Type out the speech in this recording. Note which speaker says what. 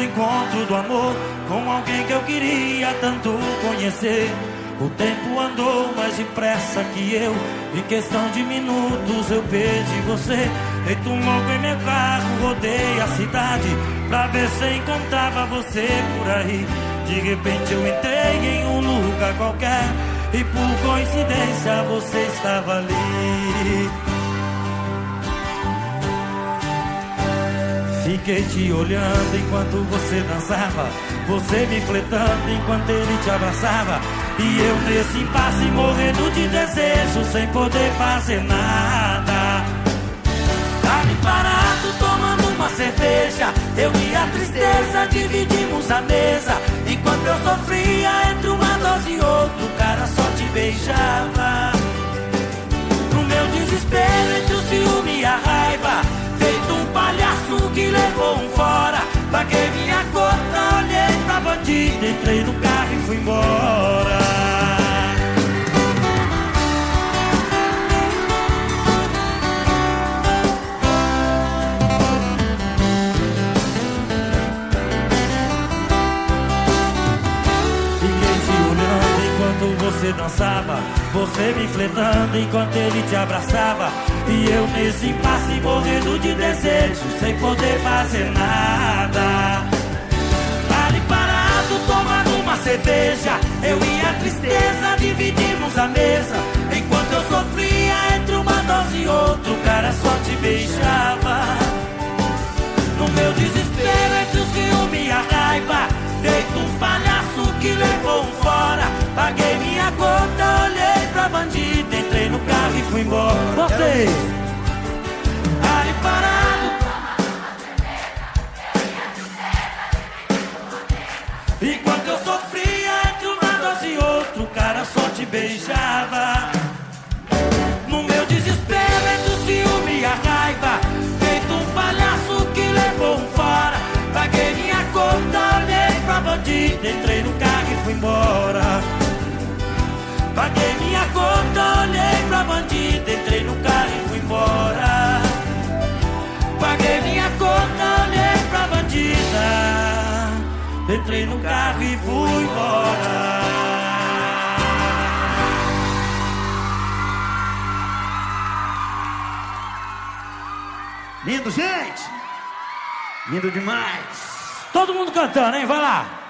Speaker 1: encontro do amor com alguém que eu queria tanto conhecer. O tempo andou mais depressa que eu, em questão de minutos eu perdi você. Feito um louco em meu carro, rodei a cidade pra ver se encontrava você por aí. De repente eu entrei em um lugar qualquer e por coincidência você estava ali. Fiquei te olhando enquanto você dançava, você me flertando enquanto ele te abraçava. E eu nesse impasse morrendo de desejo, sem poder fazer nada. Ali parado tomando uma cerveja, eu e a tristeza dividimos a mesa. Enquanto eu sofria entre uma dose e outra, o cara só te beijava. No meu desespero entre o ciúme e a raiva, feito um palhaço que levou um fora. Paguei minha conta, olhei pra bandido, entrei no carro e fui embora. Fiquei te olhando enquanto você dançava, você me flertando enquanto ele te abraçava. E eu nesse impasse morrendo de desejo, sem poder fazer nada. Ali parado tomando uma cerveja, eu e a tristeza dividimos a mesa. Enquanto eu sofria entre uma dose e outra, o cara só te beijava. No meu desespero entre o ciúme e a raiva, feito um palhaço que levou um fora. Paguei minha conta, olhei pra bandido, entrei no carro e fui embora. Vocês! Ali parado, enquanto eu sofria entre uma dose e outra, o cara só te beijava. No meu desespero entre o ciúme e a raiva, feito um palhaço que levou um fora. Paguei minha conta, olhei pra bandido, entrei no carro e fui embora. Paguei minha conta, olhei pra bandido, entrei no carro e fui embora. Paguei minha conta, olhei pra bandida, entrei no carro e fui embora.
Speaker 2: Lindo, gente! Lindo demais!
Speaker 1: Todo mundo cantando, hein? Vai lá!